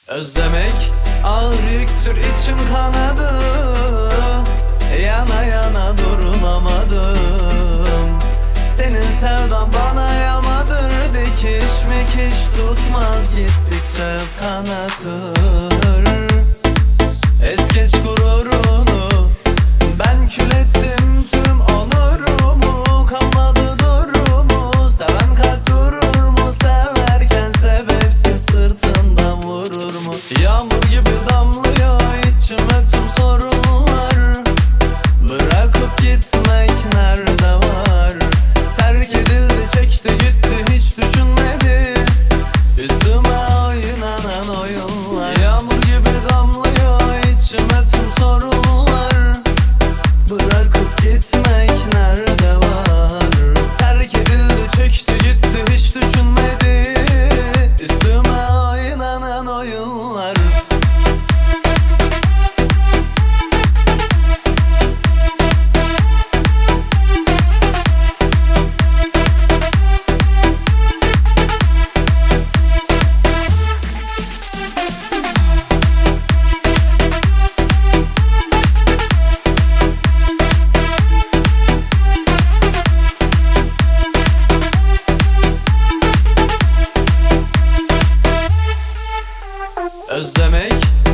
Özlemek ağır yüktür, içim kanadı. Yana yana durulamadım. Senin sevdan bana yamadır. Dikiş mekiş tutmaz, gittikçe kanatır. Es geç gururunu, ben kül ettim tüm onurumu. Kalmadı durumu, seven kalp durur mu? Severken sebepsiz sırtından vurur mu? Yağmur gibi damlıyor içime tüm sorunlar. Bırakıp gitmek nerede var? Terk edildi, çekti gitti, hiç düşünmedi. Üstüme oynanan oyunlar. Yağmur gibi damlıyor içime tüm sorunlar. Bırakıp gitmek nerede var? Terk edildi, çekti gitti, hiç düşünmedi. Üstüme oynanan oyunlar. Özlemek